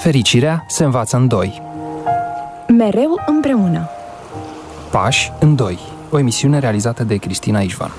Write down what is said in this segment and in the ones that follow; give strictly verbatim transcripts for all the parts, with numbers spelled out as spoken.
Fericirea se învață în doi. Mereu împreună. Pași în doi. O emisiune realizată de Cristina Ișvan.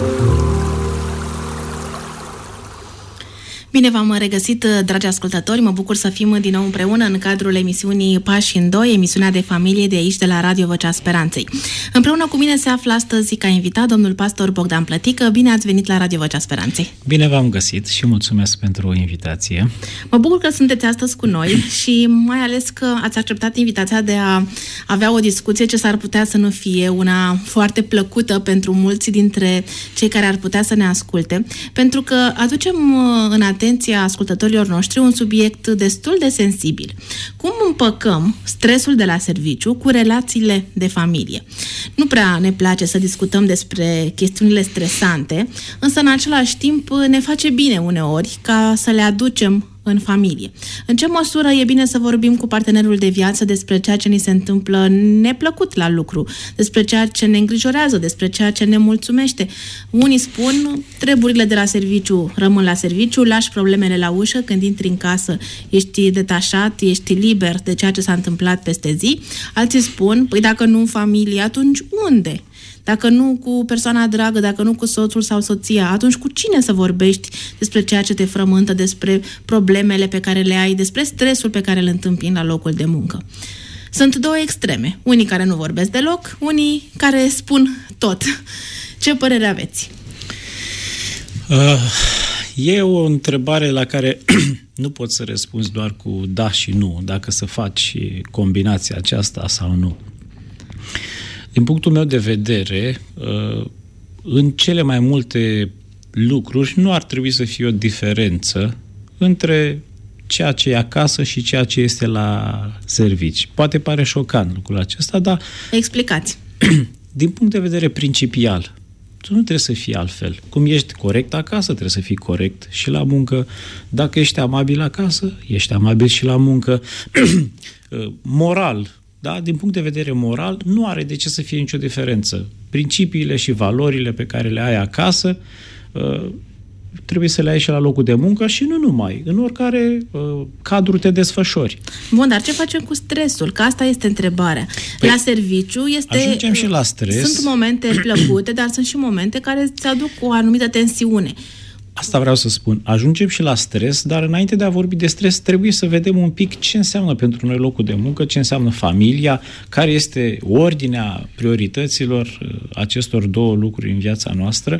Bine v-am regăsit, dragi ascultători, mă bucur să fim din nou împreună în cadrul emisiunii Pași în doi, emisiunea de familie de aici, de la Radio Vocea Speranței. Împreună cu mine se află astăzi ca invitat domnul pastor Bogdan Plătică. Bine ați venit la Radio Vocea Speranței! Bine v-am găsit și mulțumesc pentru invitație. Mă bucur că sunteți astăzi cu noi și mai ales că ați acceptat invitația de a avea o discuție ce s-ar putea să nu fie una foarte plăcută pentru mulți dintre cei care ar putea să ne asculte, pentru că aducem în atenția ascultătorilor noștri un subiect destul de sensibil. Cum împăcăm stresul de la serviciu cu relațiile de familie? Nu prea ne place să discutăm despre chestiunile stresante, însă în același timp ne face bine uneori ca să le aducem în familie. În ce măsură e bine să vorbim cu partenerul de viață despre ceea ce ni se întâmplă neplăcut la lucru, despre ceea ce ne îngrijorează, despre ceea ce ne mulțumește? Unii spun, treburile de la serviciu rămân la serviciu, lași problemele la ușă, când intri în casă ești detașat, ești liber de ceea ce s-a întâmplat peste zi. Alții spun, păi dacă nu în familie, atunci unde? Dacă nu cu persoana dragă, dacă nu cu soțul sau soția, atunci cu cine să vorbești despre ceea ce te frământă, despre problemele pe care le ai, despre stresul pe care îl întâmpini la locul de muncă? Sunt două extreme. Unii care nu vorbesc deloc, unii care spun tot. Ce părere aveți? Uh, e o întrebare la care nu pot să răspunzi doar cu da și nu, dacă să faci combinația aceasta sau nu. Din punctul meu de vedere, în cele mai multe lucruri nu ar trebui să fie o diferență între ceea ce e acasă și ceea ce este la servici. Poate pare șocant lucrul acesta, dar... Explicați. Din punct de vedere principial, tu nu trebuie să fii altfel. Cum ești corect acasă, trebuie să fii corect și la muncă. Dacă ești amabil acasă, ești amabil și la muncă. Moral, da? Din punct de vedere moral, nu are de ce să fie nicio diferență. Principiile și valorile pe care le ai acasă uh, trebuie să le ai și la locul de muncă și nu numai. În oricare uh, cadru te desfășori. Bun, dar ce facem cu stresul? Că asta este întrebarea. Păi, la serviciu este... Ajungem și la stres. Sunt momente plăcute, dar sunt și momente care îți aduc o anumită tensiune. Asta vreau să spun. Ajungem și la stres, dar înainte de a vorbi de stres, trebuie să vedem un pic ce înseamnă pentru noi locul de muncă, ce înseamnă familia, care este ordinea priorităților acestor două lucruri în viața noastră.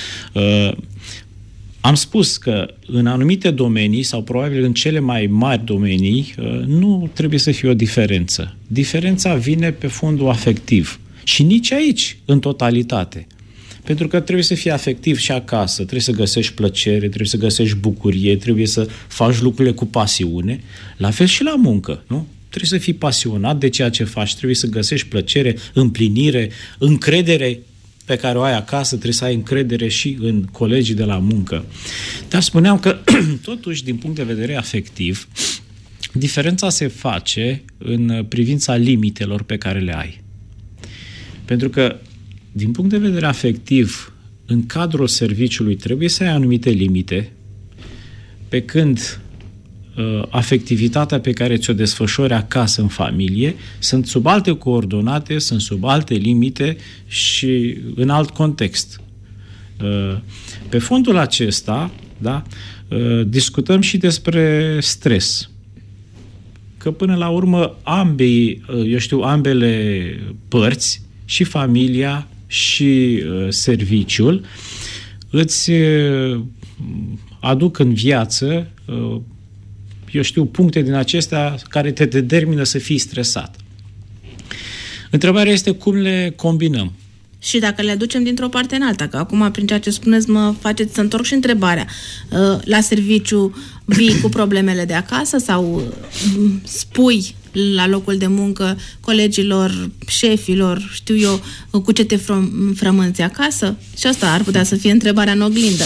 Am spus că în anumite domenii, sau probabil în cele mai mari domenii, nu trebuie să fie o diferență. Diferența vine pe fondul afectiv. Și nici aici, în totalitate. Pentru că trebuie să fii afectiv și acasă, trebuie să găsești plăcere, trebuie să găsești bucurie, trebuie să faci lucrurile cu pasiune. La fel și la muncă, nu? Trebuie să fii pasionat de ceea ce faci, trebuie să găsești plăcere, împlinire, încredere pe care o ai acasă, trebuie să ai încredere și în colegii de la muncă. Dar spuneam că, totuși, din punct de vedere afectiv, diferența se face în privința limitelor pe care le ai. Pentru că din punct de vedere afectiv, în cadrul serviciului trebuie să ai anumite limite, pe când uh, afectivitatea pe care ți-o desfășori acasă în familie sunt sub alte coordonate, sunt sub alte limite și în alt context. Uh, pe fondul acesta, da, uh, discutăm și despre stres. Că până la urmă ambei, uh, eu știu, ambele părți, și familia și uh, serviciul, îți uh, aduc în viață, uh, eu știu, puncte din acestea care te determină să fii stresat. Întrebarea este cum le combinăm. Și dacă le aducem dintr-o parte în alta, că acum, prin ceea ce spuneți, mă faceți să întorc și întrebarea. Uh, la serviciu vii cu problemele de acasă sau uh, spui la locul de muncă colegilor, șefilor, știu eu, cu ce te fră- frămânți acasă? Și asta ar putea să fie întrebarea în oglindă.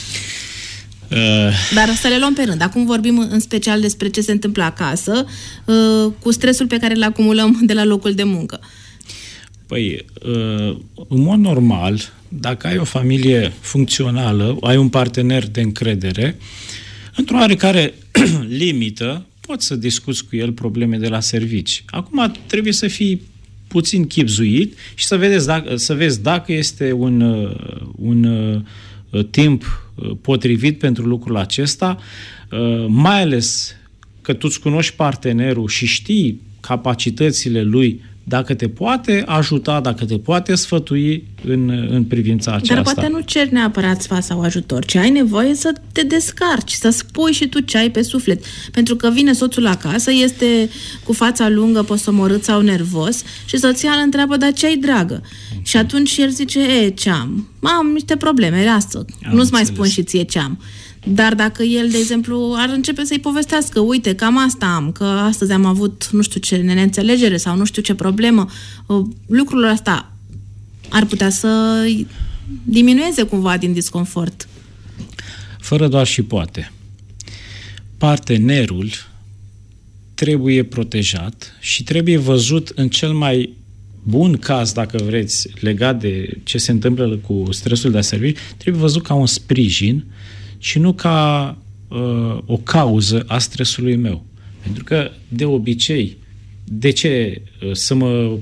Uh. Dar să le luăm pe rând. Acum vorbim în special despre ce se întâmplă acasă, uh, cu stresul pe care îl acumulăm de la locul de muncă. Păi, uh, în mod normal, dacă ai o familie funcțională, ai un partener de încredere, într-o oarecare limită, poți să discuți cu el probleme de la servici. Acum trebuie să fii puțin chibzuit și să, vedeți dacă, să vezi dacă este un, un uh, timp potrivit pentru lucrul acesta, uh, mai ales că tu îți cunoști partenerul și știi capacitățile lui, dacă te poate ajuta, dacă te poate sfătui în, în privința aceasta. Dar poate nu ceri neapărat sfat sau ajutor, ci ai nevoie să te descarci, să spui și tu ce ai pe suflet. Pentru că vine soțul acasă, este cu fața lungă, posomorât sau nervos și soția îl întreabă, dar ce ai, dragă? Mm-hmm. Și atunci el zice, e, ce am? Am niște probleme, lasă, am nu-ți mai spun și ție ce am. Dar dacă el, de exemplu, ar începe să-i povestească, uite, cam asta am, că astăzi am avut nu știu ce neînțelegere sau nu știu ce problemă, lucrul ăsta ar putea să diminueze cumva din disconfort. Fără doar și poate. Partenerul trebuie protejat și trebuie văzut în cel mai bun caz, dacă vreți, legat de ce se întâmplă cu stresul de la serviciu, trebuie văzut ca un sprijin și nu ca uh, o cauză a stresului meu. Pentru că, de obicei, de ce uh, să mă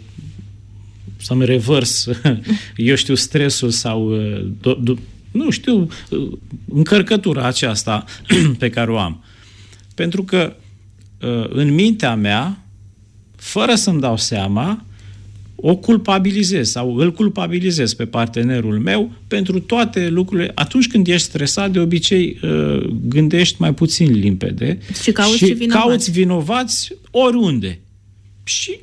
să-mi revărs, eu știu, stresul sau, uh, do, do, nu știu, uh, încărcătura aceasta pe care o am? Pentru că uh, în mintea mea, fără să-mi dau seama, o culpabilizez sau îl culpabilizez pe partenerul meu pentru toate lucrurile. Atunci când ești stresat, de obicei gândești mai puțin limpede și cauți, și vinovați. cauți vinovați oriunde. Și,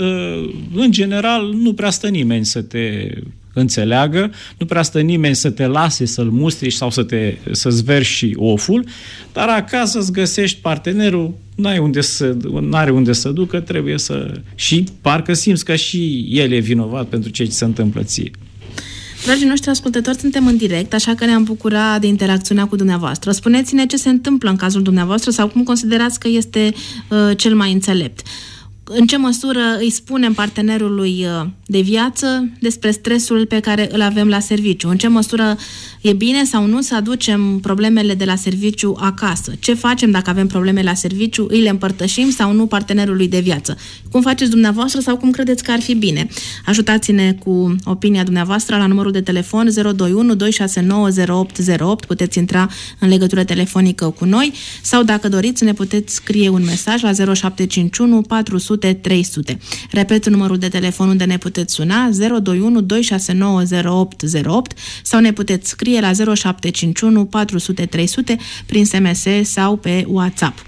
în general, nu prea stă nimeni să te înțeleagă, nu prea stă nimeni să te lase să-l mustri sau să te, să-ți verși oful, dar acasă îți găsești partenerul, n-ai unde să, n-are unde să ducă, trebuie să... Și parcă simți că și el e vinovat pentru ce ți se întâmplă ție. Dragii noștri ascultători, suntem în direct, așa că ne-am bucurat de interacțiunea cu dumneavoastră. Spuneți-ne ce se întâmplă în cazul dumneavoastră sau cum considerați că este uh, cel mai înțelept. În ce măsură îi spunem partenerului de viață despre stresul pe care îl avem la serviciu? În ce măsură e bine sau nu să aducem problemele de la serviciu acasă? Ce facem dacă avem probleme la serviciu? Îi le împărtășim sau nu partenerului de viață? Cum faceți dumneavoastră sau cum credeți că ar fi bine? Ajutați-ne cu opinia dumneavoastră la numărul de telefon zero doi unu doi șase nouă zero opt zero opt. Puteți intra în legătură telefonică cu noi sau, dacă doriți, ne puteți scrie un mesaj la zero șapte cinci unu patru zero zero trei zero zero. Repet numărul de telefon unde ne puteți suna, zero doi unu doi șase nouă zero opt zero opt, sau ne puteți scrie la zero șapte cinci unu patru zero zero trei zero zero prin S M S sau pe WhatsApp.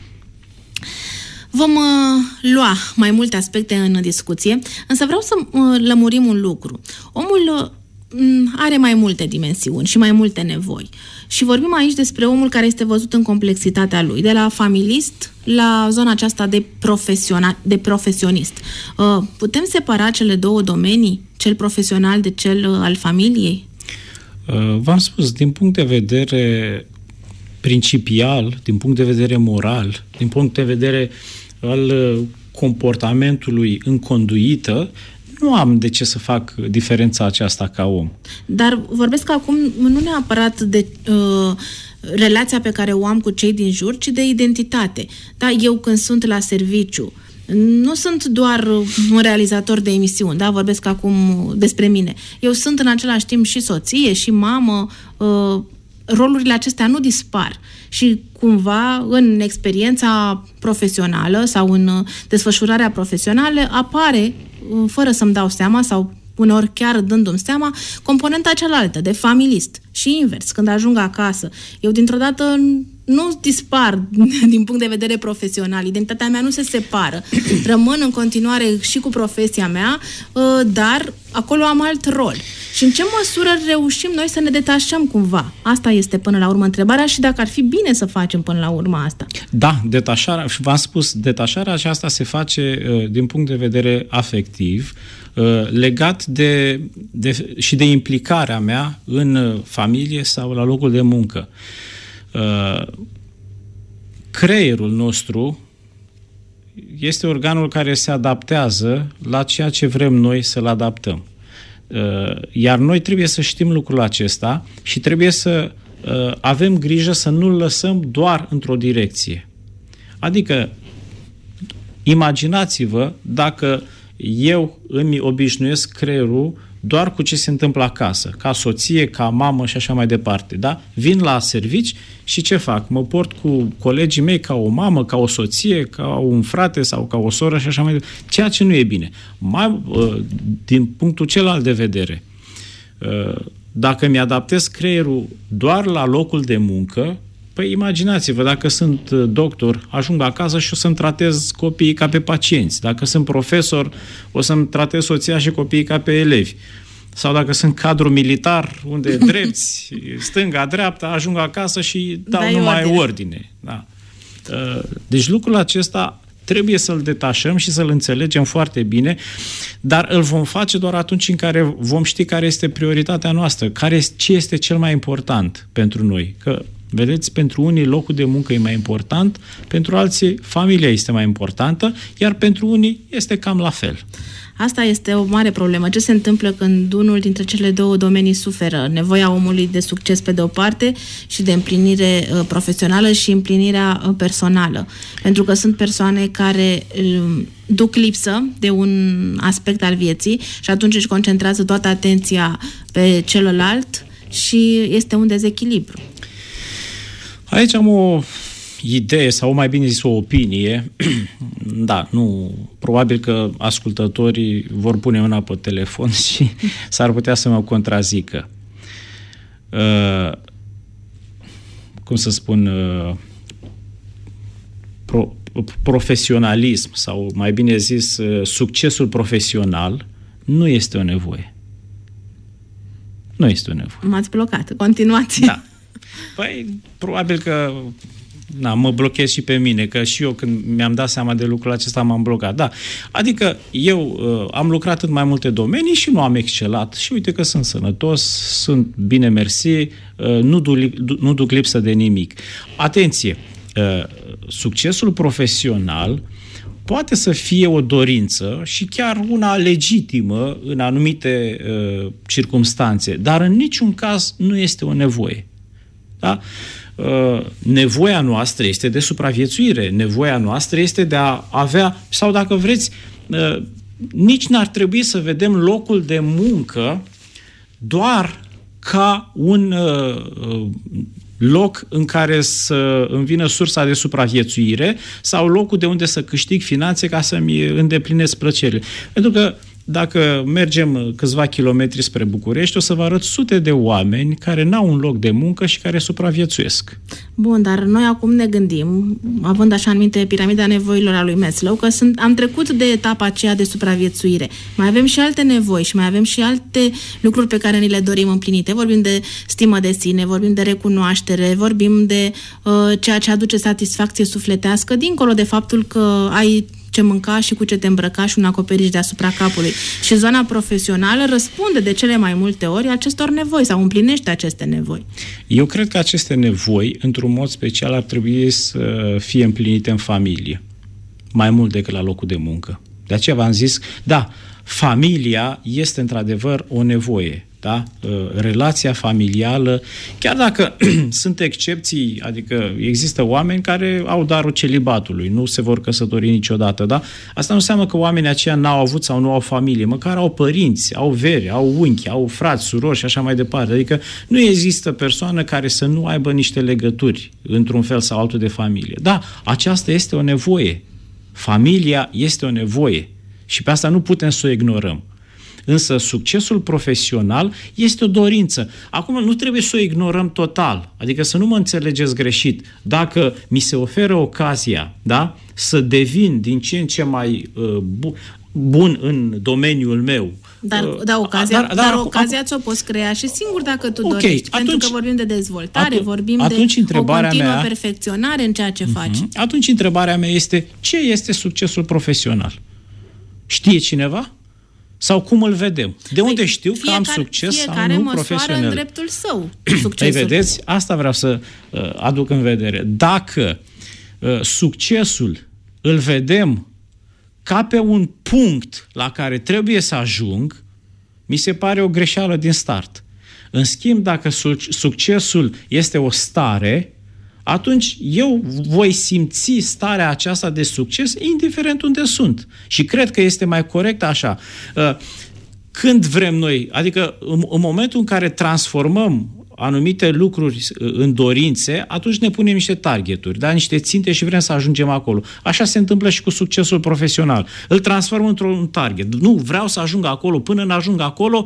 Vom uh, lua mai multe aspecte în discuție, însă vreau să uh, lămurim un lucru. Omul uh, are mai multe dimensiuni și mai multe nevoi. Și vorbim aici despre omul care este văzut în complexitatea lui, de la familist la zona aceasta de, de profesionist. Putem separa cele două domenii, cel profesional de cel al familiei? V-am spus, din punct de vedere principial, din punct de vedere moral, din punct de vedere al comportamentului în conduită, nu am de ce să fac diferența aceasta ca om. Dar vorbesc acum nu neapărat de uh, relația pe care o am cu cei din jur, ci de identitate. Da, eu când sunt la serviciu, nu sunt doar un realizator de emisiuni, da, vorbesc acum despre mine. Eu sunt în același timp și soție, și mamă, uh, rolurile acestea nu dispar. Și cumva în experiența profesională sau în desfășurarea profesională apare, fără să-mi dau seama sau uneori chiar dându-mi seama, componenta cealaltă, de familist. Și invers, când ajung acasă, eu dintr-o dată nu dispar din punct de vedere profesional, identitatea mea nu se separă. Rămân în continuare și cu profesia mea, dar acolo am alt rol. Și în ce măsură reușim noi să ne detașăm cumva? Asta este până la urmă întrebarea și dacă ar fi bine să facem până la urmă asta. Da, detașarea, și v-am spus, detașarea aceasta se face uh, din punct de vedere afectiv, uh, legat de, de, și de implicarea mea în familie sau la locul de muncă. Uh, creierul nostru este organul care se adaptează la ceea ce vrem noi să-l adaptăm. Iar noi trebuie să știm lucrul acesta și trebuie să uh, avem grijă să nu-l lăsăm doar într-o direcție. Adică Imaginați-vă dacă eu îmi obișnuiesc creierul doar cu ce se întâmplă acasă, ca soție, ca mamă și așa mai departe, da? Vin la servici și ce fac? Mă port cu colegii mei ca o mamă, ca o soție, ca un frate sau ca o soră și așa mai departe, ceea ce nu e bine. Mai, din punctul celălalt de vedere, dacă mi-adaptez creierul doar la locul de muncă, păi imaginați-vă, dacă sunt doctor, ajung acasă și o să-mi tratez copiii ca pe pacienți. Dacă sunt profesor, o să-mi tratez soția și copiii ca pe elevi. Sau dacă sunt cadru militar, unde drepți, stânga, dreapta, ajung acasă și dau Dai numai ordine. ordine. Da. Deci lucrul acesta trebuie să-l detașăm și să-l înțelegem foarte bine, dar îl vom face doar atunci în care vom ști care este prioritatea noastră, care, ce este cel mai important pentru noi. Că vedeți, pentru unii locul de muncă e mai important, pentru alții familia este mai importantă, iar pentru unii este cam la fel. Asta este o mare problemă. Ce se întâmplă când unul dintre cele două domenii suferă? Nevoia omului de succes pe de o parte și de împlinire uh, profesională și împlinirea uh, personală. Pentru că sunt persoane care uh, duc lipsă de un aspect al vieții și atunci își concentrează toată atenția pe celălalt și este un dezechilibru. Aici am o idee, sau mai bine zis o opinie. Da, nu, probabil că ascultătorii vor pune mâna pe telefon și s-ar putea să mă contrazică. Uh, cum să spun, uh, pro, profesionalism, sau mai bine zis, uh, succesul profesional nu este o nevoie. Nu este o nevoie. M-ați blocat. Continuați. Da. Păi, probabil că na, mă blochez și pe mine, că și eu când mi-am dat seama de lucrul acesta m-am blocat. Da. Adică eu uh, am lucrat în mai multe domenii și nu am excelat. Și uite că sunt sănătos, sunt bine mersi, uh, nu, duc, nu duc lipsă de nimic. Atenție! Uh, succesul profesional poate să fie o dorință și chiar una legitimă în anumite uh, circumstanțe, dar în niciun caz nu este o nevoie. Da? Uh, nevoia noastră este de supraviețuire, nevoia noastră este de a avea, sau dacă vreți, uh, nici n-ar trebui să vedem locul de muncă doar ca un uh, loc în care să îmi vină sursa de supraviețuire sau locul de unde să câștig finanțe ca să-mi îndeplinesc plăcerile. Pentru că dacă mergem câțiva kilometri spre București, o să vă arăt sute de oameni care n-au un loc de muncă și care supraviețuiesc. Bun, dar noi acum ne gândim, având așa în minte piramida nevoilor a lui Maslow, că sunt, am trecut de etapa aceea de supraviețuire. Mai avem și alte nevoi și mai avem și alte lucruri pe care ni le dorim împlinite. Vorbim de stimă de sine, vorbim de recunoaștere, vorbim de uh, ceea ce aduce satisfacție sufletească, dincolo de faptul că ai ce mânca și cu ce te îmbrăca și un acoperiș deasupra capului. Și zona profesională răspunde de cele mai multe ori acestor nevoi sau împlinește aceste nevoi. Eu cred că aceste nevoi, într-un mod special, ar trebui să fie împlinite în familie. Mai mult decât la locul de muncă. De aceea v-am zis, da, familia este într-adevăr o nevoie. Da? Relația familială, chiar dacă sunt excepții, adică există oameni care au darul celibatului, nu se vor căsători niciodată, da? Asta nu înseamnă că oamenii aceia n-au avut sau nu au familie, măcar au părinți, au veri, au unchi, au frați, surori și așa mai departe. Adică nu există persoană care să nu aibă niște legături într-un fel sau altul de familie. Da, aceasta este o nevoie. Familia este o nevoie și pe asta nu putem să o ignorăm. Însă succesul profesional este o dorință. Acum nu trebuie să o ignorăm total, adică să nu mă înțelegeți greșit. Dacă mi se oferă ocazia, da, să devin din ce în ce mai uh, bu- bun în domeniul meu. Dar, uh, da, ocazia, dar, dar, dar ocazia ți-o poți crea și singur dacă tu okay, dorești. Atunci, pentru că vorbim de dezvoltare, atu- vorbim de o continuă mea, perfecționare în ceea ce uh-huh, faci. Atunci întrebarea mea este, ce este succesul profesional? Știe cineva? Sau cum îl vedem? De unde știu că am succes sau nu profesional? Fiecare în dreptul său succesul. Ei, vedeți? Asta vreau să uh, aduc în vedere. Dacă uh, succesul îl vedem ca pe un punct la care trebuie să ajung, mi se pare o greșeală din start. În schimb, dacă su- succesul este o stare, atunci eu voi simți starea aceasta de succes indiferent unde sunt. Și cred că este mai corect așa. Când vrem noi, adică în, în momentul în care transformăm anumite lucruri în dorințe, atunci ne punem niște targeturi, da? Niște ținte și vrem să ajungem acolo. Așa se întâmplă și cu succesul profesional. Îl transform într-un target. Nu, vreau să ajung acolo. Până nu ajung acolo,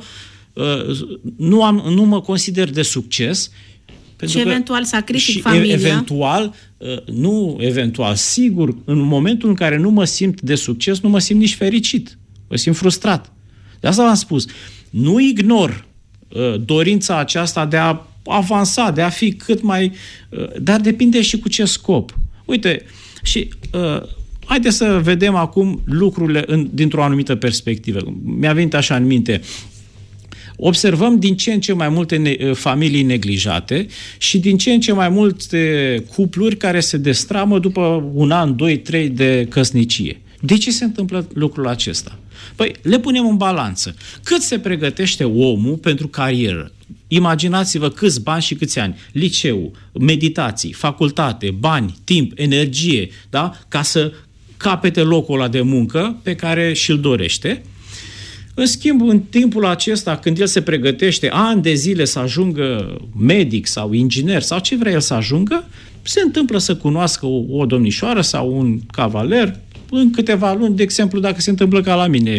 nu, am, nu mă consider de succes. Și eventual sacrific familia. Eventual, nu eventual, sigur, în momentul în care nu mă simt de succes, nu mă simt nici fericit. Mă simt frustrat. De asta v-am spus. Nu ignor dorința aceasta de a avansa, de a fi cât mai... Dar depinde și cu ce scop. Uite, și uh, haideți să vedem acum lucrurile în, dintr-o anumită perspectivă. Mi-a venit așa în minte. Observăm din ce în ce mai multe ne- familii neglijate și din ce în ce mai multe cupluri care se destramă după un an, doi, trei de căsnicie. De ce se întâmplă lucrul acesta? Păi, le punem în balanță. Cât se pregătește omul pentru carieră? Imaginați-vă câți bani și câți ani. Liceu, meditații, facultate, bani, timp, energie, da? Ca să capete locul ăla de muncă pe care și-l dorește. În schimb, în timpul acesta, când el se pregătește ani de zile să ajungă medic sau inginer sau ce vrea el să ajungă, se întâmplă să cunoască o, o domnișoară sau un cavaler în câteva luni, de exemplu, dacă se întâmplă ca la mine.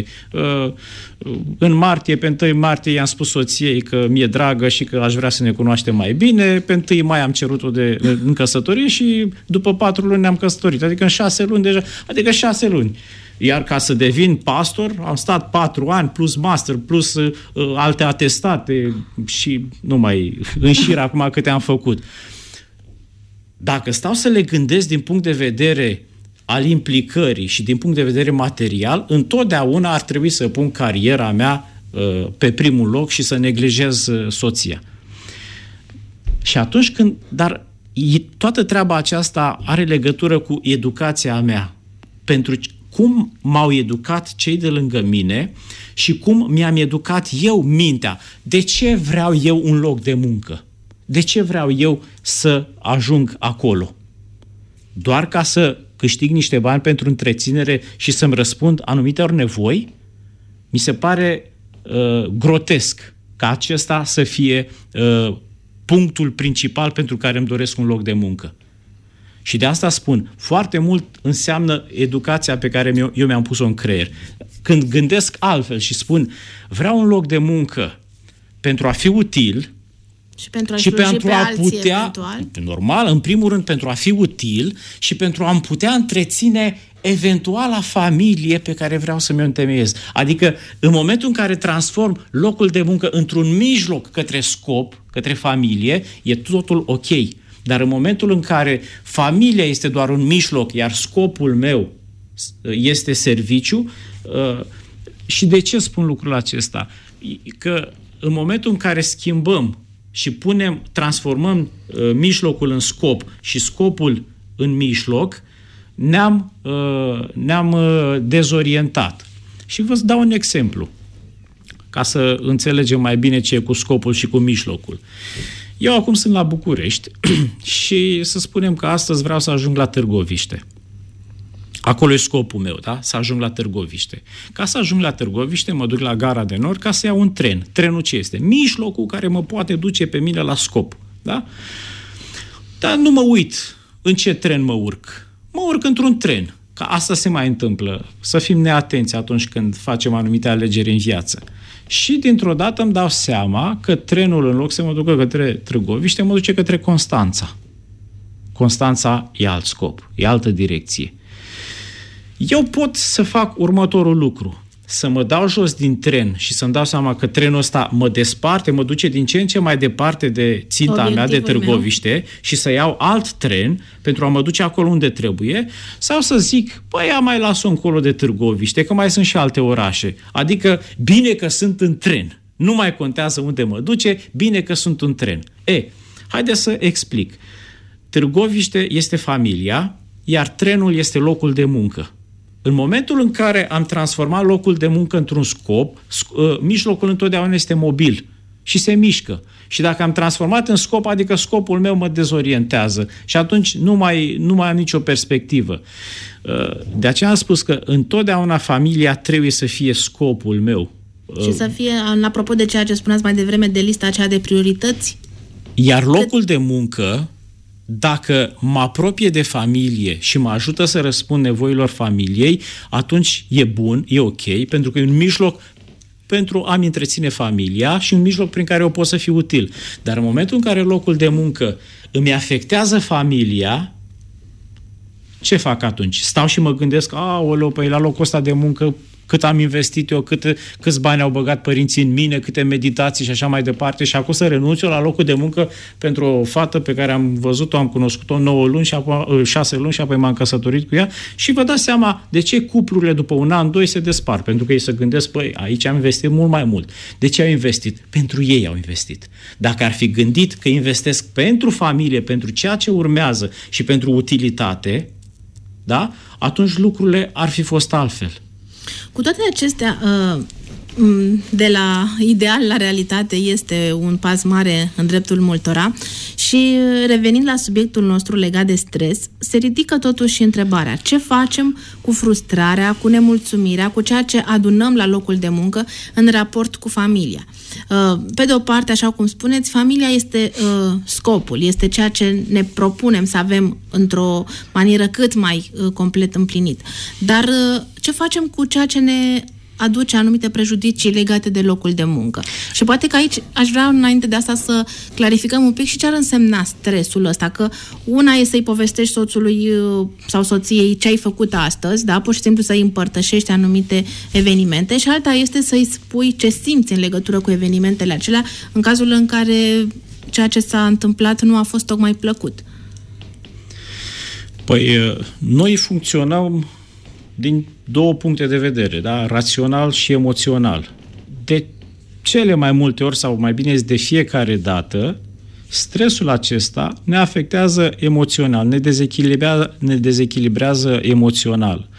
În martie, pe întâi martie, i-am spus soției că mi-e dragă și că aș vrea să ne cunoaștem mai bine. Pe întâi mai am cerut-o de, în căsătorie și după patru luni ne-am căsătorit. Adică în șase luni deja. Adică șase luni. Iar ca să devin pastor, am stat patru ani, plus master, plus uh, alte atestate și nu mai înșir acum câte am făcut. Dacă stau să le gândesc din punct de vedere al implicării și din punct de vedere material, întotdeauna ar trebui să pun cariera mea uh, pe primul loc și să neglijez uh, soția. Și atunci când... Dar e, toată treaba aceasta are legătură cu educația mea. Pentru cum m-au educat cei de lângă mine și cum mi-am educat eu mintea. De ce vreau eu un loc de muncă? De ce vreau eu să ajung acolo? Doar ca să câștig niște bani pentru întreținere și să-mi răspund anumitor nevoi? Mi se pare uh, grotesc ca acesta să fie uh, punctul principal pentru care îmi doresc un loc de muncă. Și de asta spun, foarte mult înseamnă educația pe care eu, eu mi-am pus-o în creier. Când gândesc altfel și spun, vreau un loc de muncă pentru a fi util și pentru a, și pentru pe a alții, putea, eventual. normal, în primul rând pentru a fi util și pentru a-mi putea întreține eventuala familie pe care vreau să mi-o întemeiez. Adică în momentul în care transform locul de muncă într-un mijloc către scop, către familie, e totul ok. Dar în momentul în care familia este doar un mijloc, iar scopul meu este serviciu, și de ce spun lucrul acesta? Că în momentul în care schimbăm și punem, transformăm mijlocul în scop și scopul în mijloc, ne-am, ne-am dezorientat. Și vă dau un exemplu, ca să înțelegem mai bine ce e cu scopul și cu mijlocul. Eu acum sunt la București și să spunem că astăzi vreau să ajung la Târgoviște. Acolo e scopul meu, da? Să ajung la Târgoviște. Ca să ajung la Târgoviște, mă duc la Gara de Nord ca să iau un tren. Trenul ce este? Mijlocul care mă poate duce pe mine la scop, da? Dar nu mă uit în ce tren mă urc. Mă urc într-un tren. Că asta se mai întâmplă. Să fim neatenți atunci când facem anumite alegeri în viață. Și dintr-o dată îmi dau seama că trenul, în loc să mă ducă către Târgoviște, mă duce către Constanța. Constanța e alt scop, e altă direcție. Eu pot să fac următorul lucru. Să mă dau jos din tren și să-mi dau seama că trenul ăsta mă desparte, mă duce din ce în ce mai departe de ținta Obiectivul mea de Târgoviște meu. Și să iau alt tren pentru a mă duce acolo unde trebuie, sau să zic, păi, ia mai las-o încolo de Târgoviște, că mai sunt și alte orașe. Adică, bine că sunt în tren. Nu mai contează unde mă duce, bine că sunt în tren. E, haideți să explic. Târgoviște este familia, iar trenul este locul de muncă. În momentul în care am transformat locul de muncă într-un scop, mijlocul întotdeauna este mobil. și se mișcă. Și dacă am transformat în scop, adică scopul meu mă dezorientează și atunci nu mai, nu mai am nicio perspectivă. De aceea am spus că întotdeauna familia trebuie să fie scopul meu. Și să fie, apropo de ceea ce spuneați mai devreme, de lista aceea de priorități? Iar locul de muncă, dacă mă apropie de familie și mă ajută să răspund nevoilor familiei, atunci e bun, e ok, pentru că e un mijloc pentru a-mi întreține familia și un mijloc prin care eu pot să fiu util. Dar în momentul în care locul de muncă îmi afectează familia, ce fac atunci? Stau și mă gândesc, aoleu, păi la locul ăsta de muncă cât am investit eu, cât, câți bani au băgat părinții în mine, câte meditații și așa mai departe, și acum să renunț eu la locul de muncă pentru o fată pe care am văzut-o, am cunoscut-o nouă luni și apoi șase luni și apoi m-am căsătorit cu ea și vă dați seama de ce cuplurile după un an, doi se despart, pentru că ei se gândesc, păi, aici am investit mult mai mult. De ce au investit? Pentru ei au investit. Dacă ar fi gândit că investesc pentru familie, pentru ceea ce urmează și pentru utilitate, da? Atunci lucrurile ar fi fost altfel. Cu toate acestea, de la ideal la realitate este un pas mare în dreptul multora și revenind la subiectul nostru legat de stres, se ridică totuși întrebarea: ce facem cu frustrarea, cu nemulțumirea, cu ceea ce adunăm la locul de muncă în raport cu familia? Pe de o parte, așa cum spuneți, familia este scopul, este ceea ce ne propunem să avem într-o manieră cât mai complet împlinit. Dar ce facem cu ceea ce ne aduce anumite prejudicii legate de locul de muncă? Și poate că aici aș vrea înainte de asta să clarificăm un pic și ce ar însemna stresul ăsta, că una e să-i povestești soțului sau soției ce ai făcut astăzi, da, pur și simplu să-i împărtășești anumite evenimente, și alta este să-i spui ce simți în legătură cu evenimentele acelea în cazul în care ceea ce s-a întâmplat nu a fost tocmai plăcut. Păi, noi funcționăm din două puncte de vedere, da? Rațional și emoțional. De cele mai multe ori, sau mai bine zis, de fiecare dată, stresul acesta ne afectează emoțional, ne dezechilibrează, ne dezechilibrează emoțional.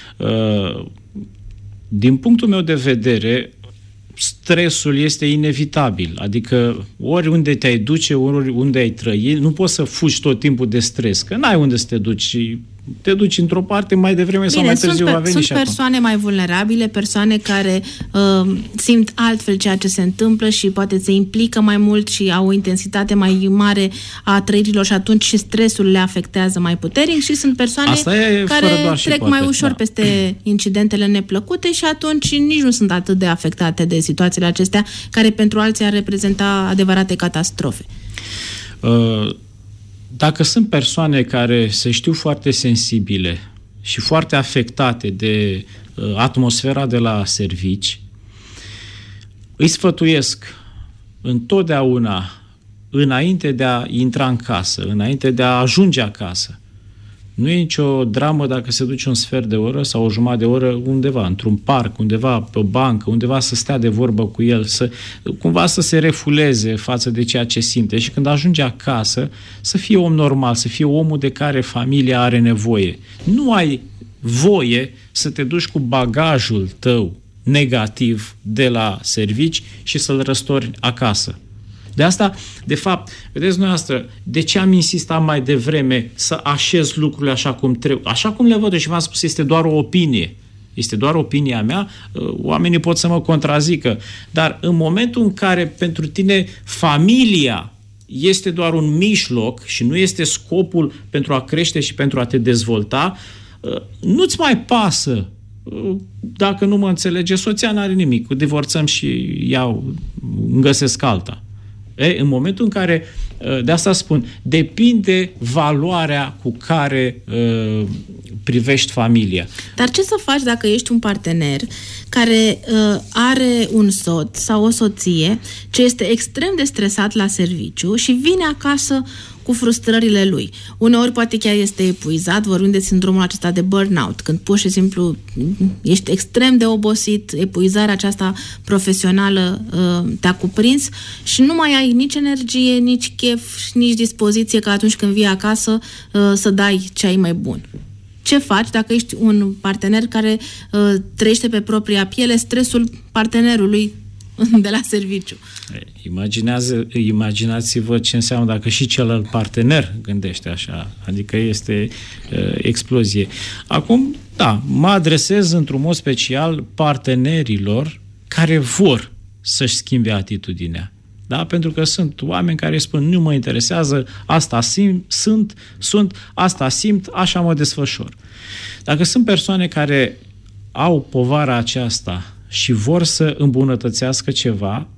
Din punctul meu de vedere, stresul este inevitabil, adică oriunde te-ai duce, oriunde ai trăi, nu poți să fugi tot timpul de stres, că n-ai unde să te duci, te duci într-o parte, mai devreme Bine, sau mai târziu va veni sunt și acum. Sunt persoane mai vulnerabile, persoane care uh, simt altfel ceea ce se întâmplă și poate se implică mai mult și au o intensitate mai mare a trăirilor și atunci și stresul le afectează mai puternic, și sunt persoane care trec poate, mai ușor da. peste incidentele neplăcute și atunci nici nu sunt atât de afectate de situațiile acestea, care pentru alții ar reprezenta adevărate catastrofe. Uh... Dacă sunt persoane care se știu foarte sensibile și foarte afectate de uh, atmosfera de la servici, îi sfătuiesc întotdeauna, înainte de a intra în casă, înainte de a ajunge acasă. Nu e nicio dramă dacă se duce un sfert de oră sau o jumătate de oră undeva, într-un parc, undeva pe o bancă, undeva să stea de vorbă cu el, să, cumva să se refuleze față de ceea ce simte, și când ajunge acasă să fie om normal, să fie omul de care familia are nevoie. Nu ai voie să te duci cu bagajul tău negativ de la servici și să-l răstorni acasă. De asta, de fapt, vedeți noastră, de ce am insistat mai devreme să așez lucrurile așa cum trebuie? Așa cum le văd, și v-am spus, este doar o opinie. Este doar opinia mea, oamenii pot să mă contrazică, dar în momentul în care pentru tine familia este doar un mijloc și nu este scopul pentru a crește și pentru a te dezvolta, nu-ți mai pasă. Dacă nu mă înțelege, soția n-are nimic, divorțăm și iau, îmi găsesc alta. E, în momentul în care, de asta spun, depinde valoarea cu care uh, privești familia. Dar ce să faci dacă ești un partener care uh, are un soț sau o soție ce este extrem de stresat la serviciu și vine acasă cu frustrările lui? Uneori poate chiar este epuizat, vorbim de sindromul acesta de burnout, când pur și simplu ești extrem de obosit, epuizarea aceasta profesională uh, te-a cuprins și nu mai ai nici energie, nici chef, nici dispoziție ca atunci când vii acasă uh, să dai ce ai mai bun. Ce faci dacă ești un partener care uh, trăiește pe propria piele stresul partenerului de la serviciu. Imaginează, imaginați-vă ce înseamnă dacă și celălalt partener gândește așa, adică este uh, explozie. Acum, da, mă adresez într-un mod special partenerilor care vor să-și schimbe atitudinea. Da? Pentru că sunt oameni care spun, nu mă interesează, asta simt, sunt, sunt, asta simt, așa mă desfășor. Dacă sunt persoane care au povara aceasta și vor să îmbunătățească ceva,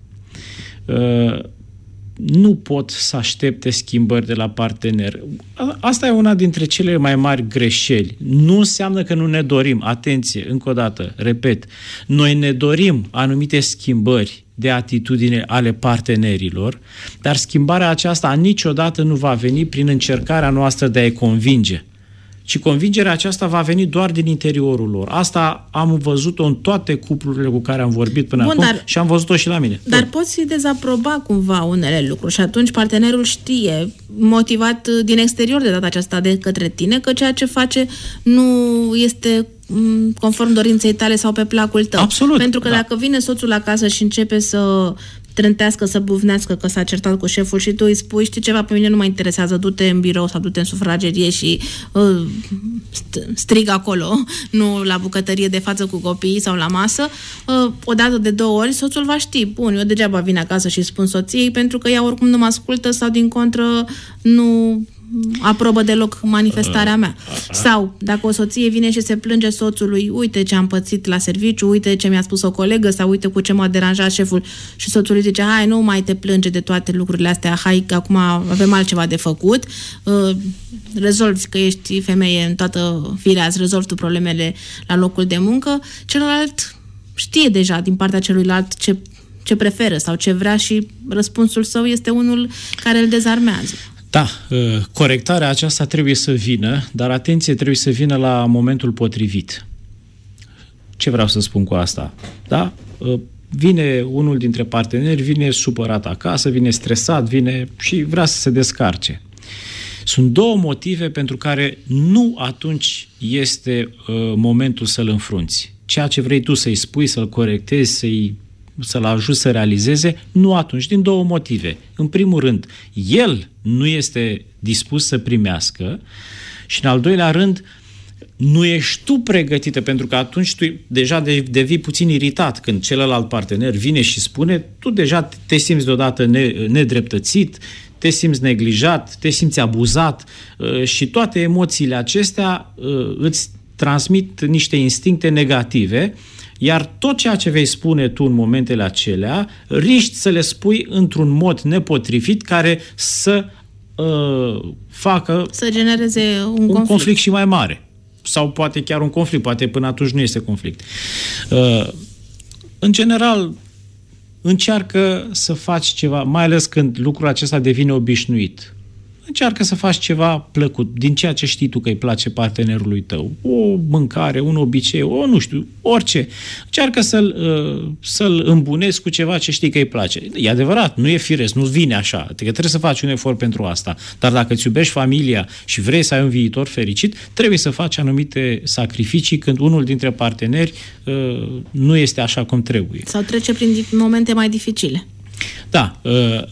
nu pot să aștepte schimbări de la partener. Asta e una dintre cele mai mari greșeli. Nu înseamnă că nu ne dorim. Atenție, încă o dată, repet, noi ne dorim anumite schimbări de atitudine ale partenerilor, dar schimbarea aceasta niciodată nu va veni prin încercarea noastră de a-i convinge. Și convingerea aceasta va veni doar din interiorul lor. Asta am văzut-o în toate cuplurile cu care am vorbit până Bun, acum dar, și am văzut-o și la mine. Dar Bun. poți dezaproba cumva unele lucruri și atunci partenerul știe, motivat din exterior de data aceasta de către tine, că ceea ce face nu este conform dorinței tale sau pe placul tău. Absolut. Pentru că da. dacă vine soțul acasă și începe să trântească, să bufnească că s-a certat cu șeful și tu îi spui, știi ceva, pe mine nu mă interesează, du-te în birou sau du-te în sufragerie și uh, strig acolo, nu la bucătărie de față cu copiii sau la masă, uh, odată de două ori soțul va ști, bun, eu degeaba vin acasă și spun soției pentru că ea oricum nu mă ascultă sau din contră nu aprobă deloc manifestarea mea. Sau, dacă o soție vine și se plânge soțului, uite ce am pățit la serviciu, uite ce mi-a spus o colegă sau uite cu ce m-a deranjat șeful și soțul îi zice, hai, nu mai te plânge de toate lucrurile astea, hai că acum avem altceva de făcut, uh, rezolvi că ești femeie în toată firea, îți rezolvi tu problemele la locul de muncă, celălalt știe deja din partea celuilalt ce ce preferă sau ce vrea și răspunsul său este unul care îl dezarmează. Da, corectarea aceasta trebuie să vină, dar atenție, trebuie să vină la momentul potrivit. Ce vreau să spun cu asta? Da? Vine unul dintre parteneri, vine supărat acasă, vine stresat, vine și vrea să se descarce. Sunt două motive pentru care nu atunci este momentul să-l înfrunți. Ceea ce vrei tu să-i spui, să-l corectezi, să-i să-l ajuți să realizeze, nu atunci, din două motive. În primul rând, el nu este dispus să primească și în al doilea rând, nu ești tu pregătită, pentru că atunci tu deja devii puțin iritat când celălalt partener vine și spune, tu deja te simți deodată nedreptățit, te simți neglijat, te simți abuzat și toate emoțiile acestea îți transmit niște instincte negative. Iar tot ceea ce vei spune tu în momentele acelea, riști să le spui într-un mod nepotrivit care să uh, facă să genereze un, un conflict. conflict și mai mare. Sau poate chiar un conflict, poate până atunci nu este conflict. Uh, în general, încearcă să faci ceva, mai ales când lucrul acesta devine obișnuit. Încearcă să faci ceva plăcut, din ceea ce știi tu că îi place partenerului tău. O mâncare, un obicei, o nu știu, orice. Încearcă să-l, să-l îmbunezi cu ceva ce știi că îi place. E adevărat, nu e firesc, nu vine așa. Adică trebuie să faci un efort pentru asta. Dar dacă îți iubești familia și vrei să ai un viitor fericit, trebuie să faci anumite sacrificii când unul dintre parteneri nu este așa cum trebuie. Sau trece prin momente mai dificile. Da,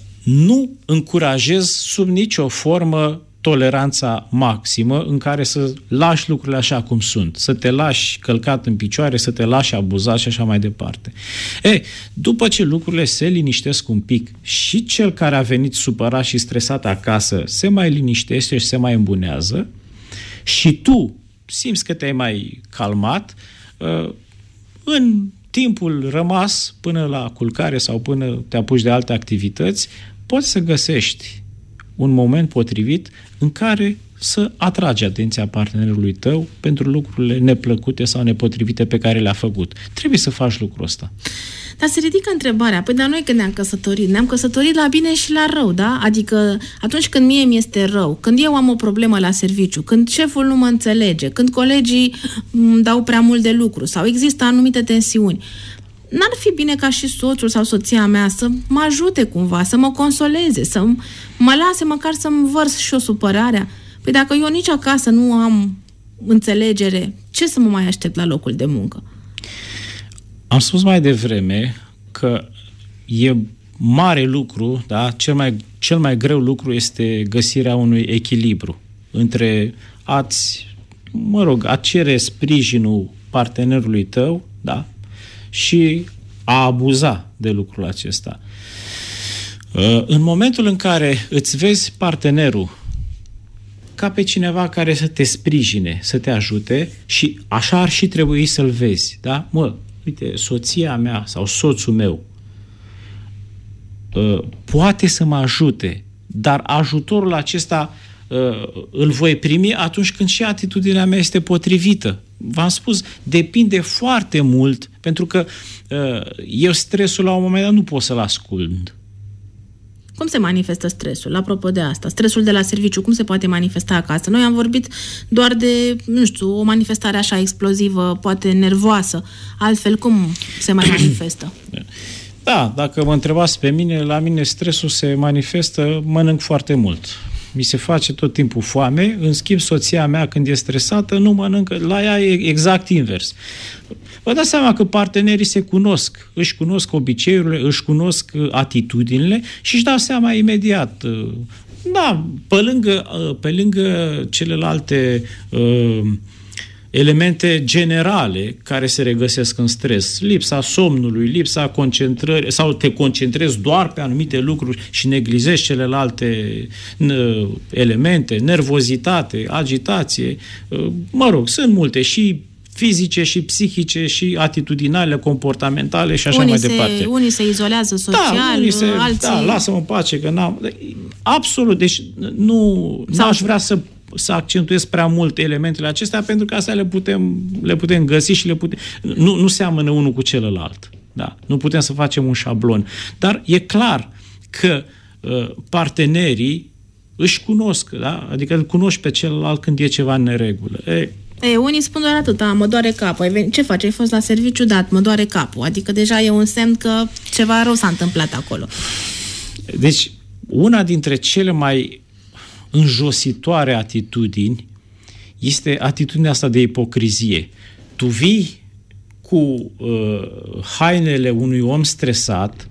nu încurajez sub nicio formă toleranța maximă în care să lași lucrurile așa cum sunt, să te lași călcat în picioare, să te lași abuzat și așa mai departe. E, după ce lucrurile se liniștesc un pic și cel care a venit supărat și stresat acasă se mai liniștește și se mai îmbunează și tu simți că te-ai mai calmat, în timpul rămas până la culcare sau până te apuci de alte activități, poți să găsești un moment potrivit în care să atragi atenția partenerului tău pentru lucrurile neplăcute sau nepotrivite pe care le-a făcut. Trebuie să faci lucrul ăsta. Dar se ridică întrebarea, păi dar noi când ne-am căsătorit, ne-am căsătorit la bine și la rău, da? Adică atunci când mie mi-este rău, când eu am o problemă la serviciu, când șeful nu mă înțelege, când colegii îmi dau prea mult de lucru sau există anumite tensiuni, n-ar fi bine ca și soțul sau soția mea să mă ajute cumva, să mă consoleze, să mă lase măcar să-mi vărs și o supărarea? Păi dacă eu nici acasă nu am înțelegere, ce să mă mai aștept la locul de muncă? Am spus mai devreme că e mare lucru, da? Cel mai, cel mai greu lucru este găsirea unui echilibru între a-ți, mă rog, a cere sprijinul partenerului tău, da? Și a abuza de lucrul acesta. În momentul în care îți vezi partenerul ca pe cineva care să te sprijine, să te ajute, și așa ar și trebui să-l vezi, da? Mă, uite, soția mea sau soțul meu uh, poate să mă ajute, dar ajutorul acesta uh, îl voi primi atunci când și atitudinea mea este potrivită. V-am spus, depinde foarte mult, pentru că uh, eu stresul la un moment dat nu pot să-l ascund. Cum se manifestă stresul? Apropo de asta, stresul de la serviciu, cum se poate manifesta acasă? Noi am vorbit doar de, nu știu, o manifestare așa explozivă, poate nervoasă. Altfel, cum se mai manifestă? Da, dacă mă întrebați pe mine, la mine stresul se manifestă, mănânc foarte mult. Mi se face tot timpul foame, în schimb soția mea când e stresată nu mănâncă, la ea e exact invers. Vă dați seama că partenerii se cunosc, își cunosc obiceiurile, își cunosc atitudinile și își dau seama imediat. Da, pe lângă, pe lângă celelalte uh, elemente generale care se regăsesc în stres, lipsa somnului, lipsa concentrării, sau te concentrezi doar pe anumite lucruri și neglijezi celelalte uh, elemente, nervozitate, agitație, uh, mă rog, sunt multe, și fizice și psihice și atitudinale, comportamentale și așa unii mai se, departe. Unii se izolează social, da, unii se, alții... Da, lasă-mă în pace că n-am... Absolut, deci nu aș vrea să, să accentuez prea mult elementele acestea, pentru că astea le putem, le putem găsi și le putem... Nu, nu seamănă unul cu celălalt. Da, nu putem să facem un șablon. Dar e clar că uh, partenerii își cunosc, da? Adică îl cunoști pe celălalt când e ceva în neregulă. E, E, unii spun doar atât, mă doare capul. Ai venit, ce faci? Ai fost la serviciu? Dat, mă doare capul. Adică deja e un semn că ceva rău s-a întâmplat acolo. Deci, una dintre cele mai înjositoare atitudini este atitudinea asta de ipocrizie. Tu vii cu uh, hainele unui om stresat,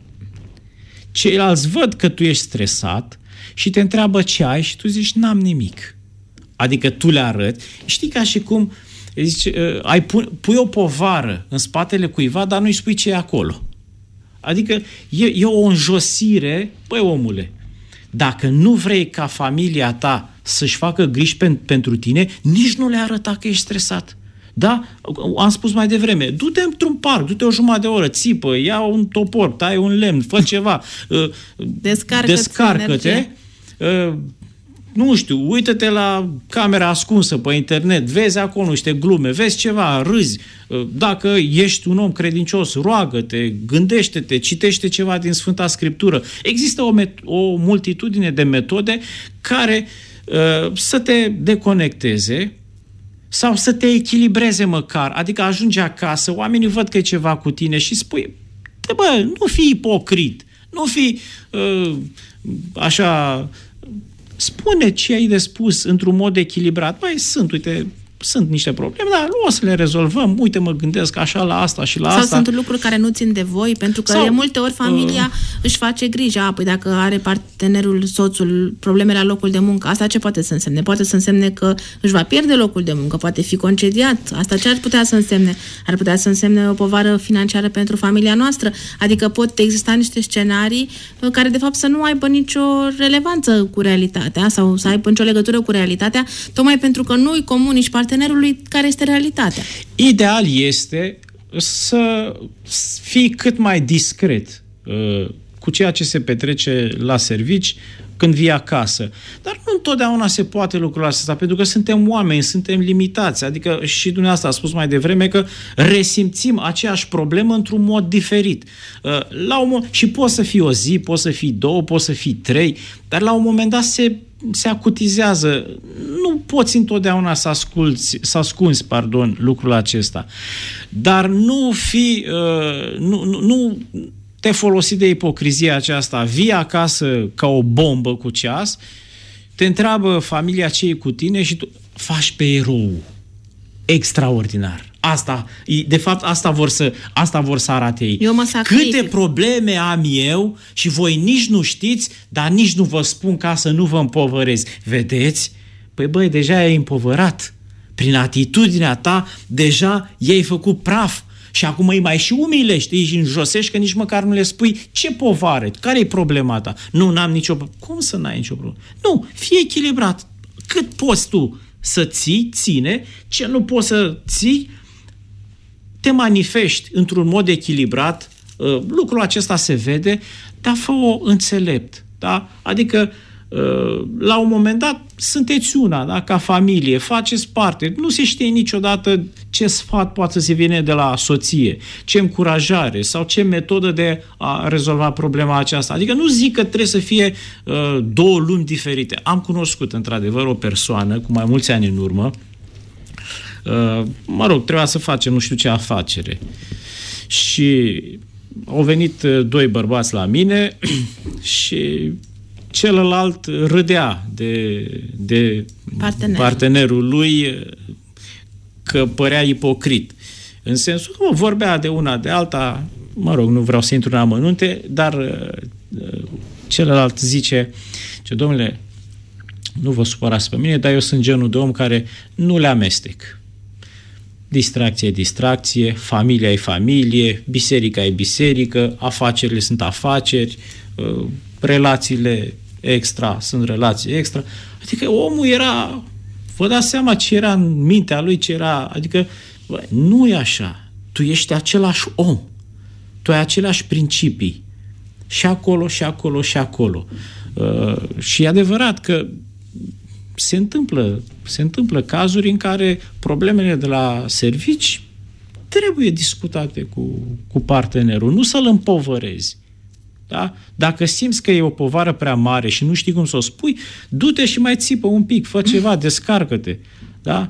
ceilalți văd că tu ești stresat și te întreabă ce ai și tu zici, n-am nimic. Adică tu le arăți. Știi, ca și cum zici, uh, ai pu- pui o povară în spatele cuiva, dar nu-i spui ce e acolo. Adică e, e o înjosire. Băi, omule, dacă nu vrei ca familia ta să-și facă griji pen- pentru tine, nici nu le arăta că ești stresat. Da? Am spus mai devreme, du-te într-un parc, du-te o jumătate de oră, țipă, ia un topor, tai un lemn, fă ceva, uh, Descarcă-ți descarcă-te, uh, nu știu, uită-te la camera ascunsă pe internet, vezi acolo niște glume, vezi ceva, râzi. Dacă ești un om credincios, roagă-te, gândește-te, citește ceva din Sfânta Scriptură. Există o, met- o multitudine de metode care uh, să te deconecteze sau să te echilibreze măcar. Adică ajungi acasă, oamenii văd că e ceva cu tine și spui, bă, nu fi ipocrit, nu fi uh, așa... Spune ce ai de spus într-un mod echilibrat. Băi, sunt, uite, sunt niște probleme, dar nu o să le rezolvăm. Uite, mă gândesc așa la asta și la Sau asta. Sau sunt lucruri care nu țin de voi, pentru că Sau, de multe ori familia uh, își face griji. A, păi dacă are partenerul, soțul, probleme la locul de muncă, asta ce poate să însemne? Poate să însemne că își va pierde locul de muncă, poate fi concediat. Asta ce ar putea să însemne? Ar putea să însemne o povară financiară pentru familia noastră. Adică pot exista niște scenarii care de fapt să nu aibă nicio relevanță cu realitatea sau să aibă nicio legătură cu realitatea, tocmai pentru că nu-i comunici partenerului care este realitatea. Ideal este să fii cât mai discret uh, cu ceea ce se petrece la servici când vii acasă. Dar nu întotdeauna se poate lucrul acesta, pentru că suntem oameni, suntem limitați. Adică și dumneavoastră a spus mai devreme că resimțim aceeași problemă într-un mod diferit. Uh, la un moment, și poți să fii o zi, poți să fii două, poți să fii trei, dar la un moment dat se se acutizează. Nu poți întotdeauna să asculți, să ascunzi, pardon, lucrul acesta. Dar nu fi, uh, nu, nu, nu te folosi de ipocrizia aceasta. Vii acasă ca o bombă cu ceas, te întreabă familia ce e cu tine și tu faci pe erou. extraordinar. Asta, de fapt, asta vor să, asta vor să arate ei. Eu mă sacrific. Câte probleme am eu și voi nici nu știți, dar nici nu vă spun ca să nu vă împovărez. Vedeți? Păi băi, deja e împovărat. Prin atitudinea ta, deja i-ai făcut praf. Și acum îi mai și umilești, îi înjosești că nici măcar nu le spui ce povară, care-i problema ta. Nu, n-am nicio problemă. Cum să n-ai nicio problemă? Nu, fie echilibrat. Cât poți tu să ții, ține, ce nu poți să ții, te manifesti într-un mod echilibrat, lucrul acesta se vede, dar fă-o înțelept. Da? Adică, la un moment dat, sunteți una, da? Ca familie, faceți parte. Nu se știe niciodată ce sfat poate să se vină de la soție, ce încurajare sau ce metodă de a rezolva problema aceasta. Adică nu zic că trebuie să fie uh, două lumi diferite. Am cunoscut, într-adevăr, o persoană cu mai mulți ani în urmă. Uh, mă rog, trebuia să facem nu știu ce afacere. Și au venit doi bărbați la mine și celălalt râdea de, de Partener. partenerul lui că părea ipocrit. În sensul că vorbea de una de alta, mă rog, nu vreau să intru în amănunte, dar celălalt zice, ce domnule, nu vă supărați pe mine, dar eu sunt genul de om care nu le amestec. Distracție e distracție, familia e familie, biserica e biserică, afacerile sunt afaceri, relațiile extra sunt relații extra. Adică omul era, vă dați seama ce era în mintea lui, ce era, adică bă, nu e așa. Tu ești același om. Tu ai aceleași principii. Și acolo, și acolo, și acolo. Uh, și e adevărat că se întâmplă, se întâmplă cazuri în care problemele de la servici trebuie discutate cu, cu partenerul, nu să-l împovărezi. Da? Dacă simți că e o povară prea mare și nu știi cum să o spui, du-te și mai țipă un pic, fă ceva, descarcă-te. Da?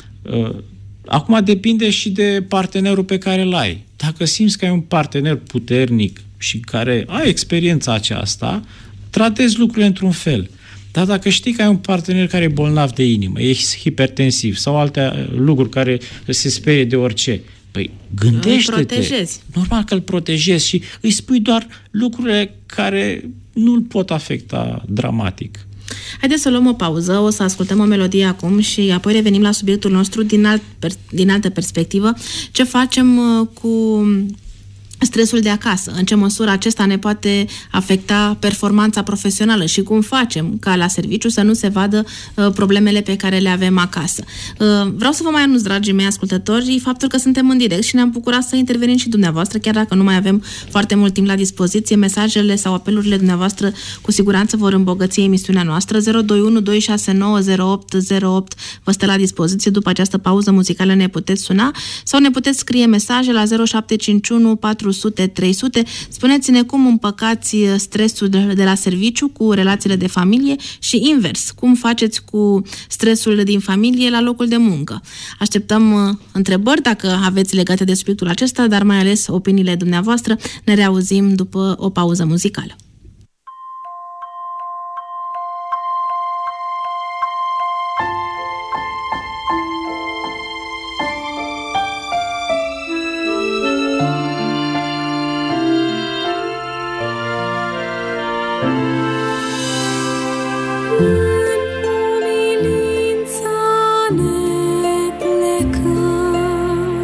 Acum depinde și de partenerul pe care îl ai. Dacă simți că ai un partener puternic și care ai experiența aceasta, tratezi lucrurile într-un fel. Dar dacă știi că ai un partener care e bolnav de inimă, e hipertensiv sau alte lucruri care se sperie de orice, păi gândește-te. Îl protejezi. Normal că îl protejezi și îi spui doar lucrurile care nu îl pot afecta dramatic. Haideți să luăm o pauză, o să ascultăm o melodie acum și apoi revenim la subiectul nostru din, alt, din altă perspectivă. Ce facem cu stresul de acasă? În ce măsură acesta ne poate afecta performanța profesională și cum facem ca la serviciu să nu se vadă uh, problemele pe care le avem acasă. Uh, vreau să vă mai anunț, dragii mei ascultători, faptul că suntem în direct și ne-am bucurat să intervenim și dumneavoastră, chiar dacă nu mai avem foarte mult timp la dispoziție. Mesajele sau apelurile dumneavoastră cu siguranță vor îmbogăți emisiunea noastră. zero doi unu doi șase nouă zero opt zero opt vă stă la dispoziție. După această pauză muzicală ne puteți suna sau ne puteți scrie mesaje la zero șapte cinci unu patru sute trei sute. Spuneți-ne cum împăcați stresul de la serviciu cu relațiile de familie și invers, cum faceți cu stresul din familie la locul de muncă. Așteptăm întrebări dacă aveți legate de subiectul acesta, dar mai ales opiniile dumneavoastră. Ne reauzim după o pauză muzicală.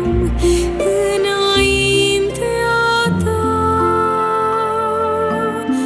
Înaintea ta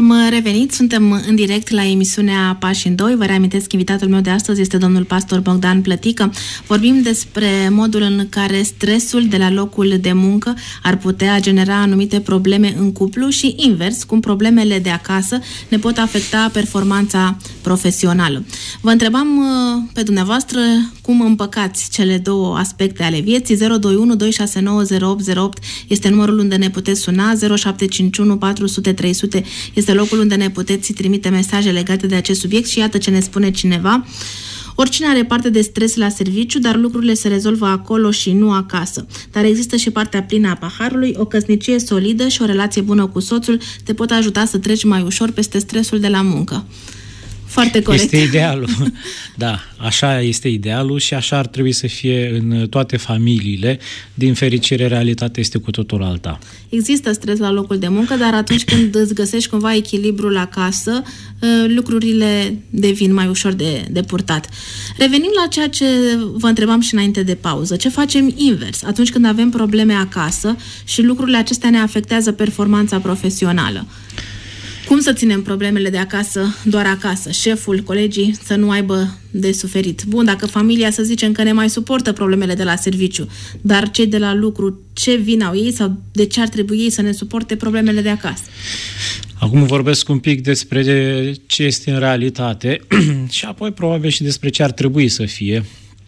Am revenit, suntem în direct la emisiunea Pași în doi. Vă reamintesc, invitatul meu de astăzi este domnul pastor Bogdan Plătică. Vorbim despre modul în care stresul de la locul de muncă ar putea genera anumite probleme în cuplu și invers, cum problemele de acasă ne pot afecta performanța profesională. Vă întrebam pe dumneavoastră cum împăcați cele două aspecte ale vieții. Zero doi unu doi șase nouă zero opt zero opt este numărul unde ne puteți suna, zero șapte cinci unu patru zero zero trei zero zero este locul unde ne puteți trimite mesaje legate de acest subiect și iată ce ne spune cineva. Oricine are parte de stres la serviciu, dar lucrurile se rezolvă acolo și nu acasă. Dar există și partea plină a paharului, o căsnicie solidă și o relație bună cu soțul te pot ajuta să treci mai ușor peste stresul de la muncă. Foarte corect. Este idealul. Da, așa este idealul și așa ar trebui să fie în toate familiile. Din fericire, realitatea este cu totul alta. Există stres la locul de muncă, dar atunci când îți găsești cumva echilibrul acasă, lucrurile devin mai ușor de, de purtat. Revenim la ceea ce vă întrebam și înainte de pauză. Ce facem invers atunci când avem probleme acasă și lucrurile acestea ne afectează performanța profesională? Cum să ținem problemele de acasă doar acasă? Șeful, colegii să nu aibă de suferit. Bun, dacă familia, să zicem că ne mai suportă problemele de la serviciu, dar cei de la lucru, ce vină au ei sau de ce ar trebui ei să ne suporte problemele de acasă? Acum vorbesc un pic despre ce este în realitate și apoi probabil și despre ce ar trebui să fie.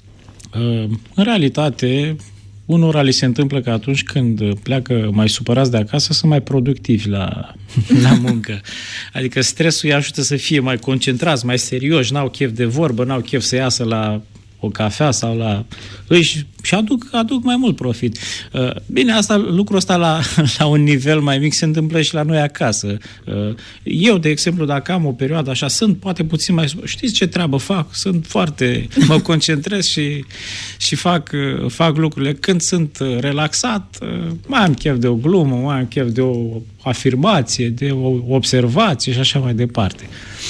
În realitate, unora li se întâmplă că atunci când pleacă mai supărați de acasă sunt mai productivi la, la muncă. Adică stresul îi ajută să fie mai concentrați, mai serioși, n-au chef de vorbă, n-au chef să iasă la o cafea sau la... Își, și aduc, aduc mai mult profit. Bine, asta, lucrul ăsta la, la un nivel mai mic se întâmplă și la noi acasă. Eu, de exemplu, dacă am o perioadă așa, sunt poate puțin mai... Știți ce treabă fac? Sunt foarte... Mă concentrez și, și fac, fac lucrurile. Când sunt relaxat, mai am chef de o glumă, mai am chef de o afirmație, de o observație și așa mai departe.